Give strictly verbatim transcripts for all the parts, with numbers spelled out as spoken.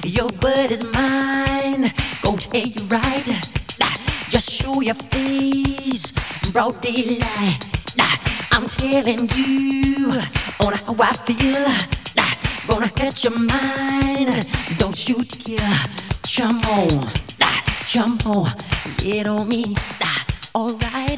Your word is mine, gon' tell you right. Nah, just show your face, broad daylight. Nah, I'm telling you on how I feel. Nah, gonna catch your mind, don't shoot here. Jump on, nah, jump on, get on me. Nah, alright.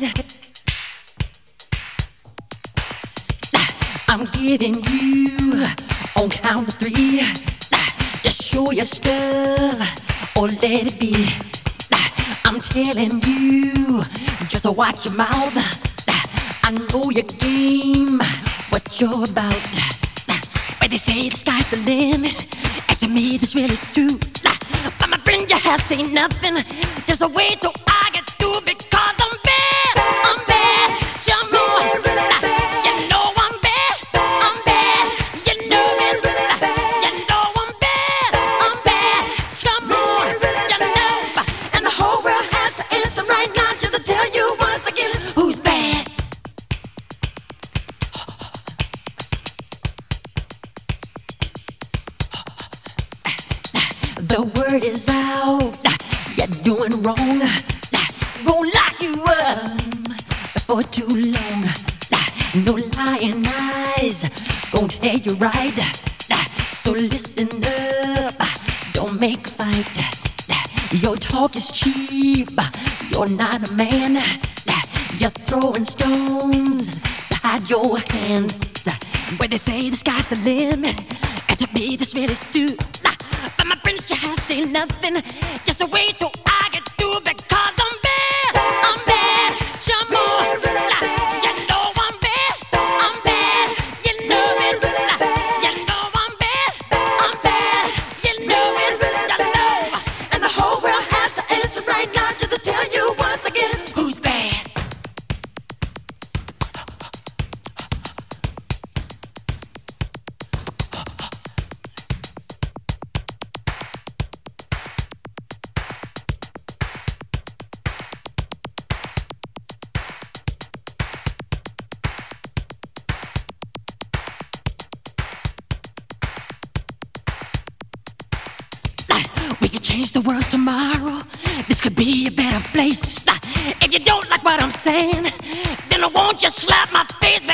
Nah, I'm giving you on count of three. Just show your stuff or let it be. I'm telling you, just watch your mouth. I know your game, what you're about. When they say the sky's the limit, and to me this really true. But my friend, you have seen nothing. There's a way to I get through because I'm bad. I'm bad. Jump on. You know I'm bad. I'm bad. You know it. You know I'm bad. I'm bad. Jump on. You know. And the whole world has to answer right now just to tell you once again who's bad. The word is out, you're doing wrong. Gonna lock you up for too long. No lying eyes, gonna tell you right. So listen up, don't make a fight. Your talk is cheap, you're not a man. You're throwing stones to hide your hands. When they say the sky's the limit, and to me this really true. But my friends, you have seen nothing. Just a way so I get through because I'm bad. I'm bad. Jump on. You know I'm bad. I'm bad. You know it. You know I'm bad. I'm bad. You know it. You know. And the whole world has to answer right now just to tell you once again who's bad. We could change the world tomorrow. This could be a better place. If you don't like what I'm saying, then I won't just slap my face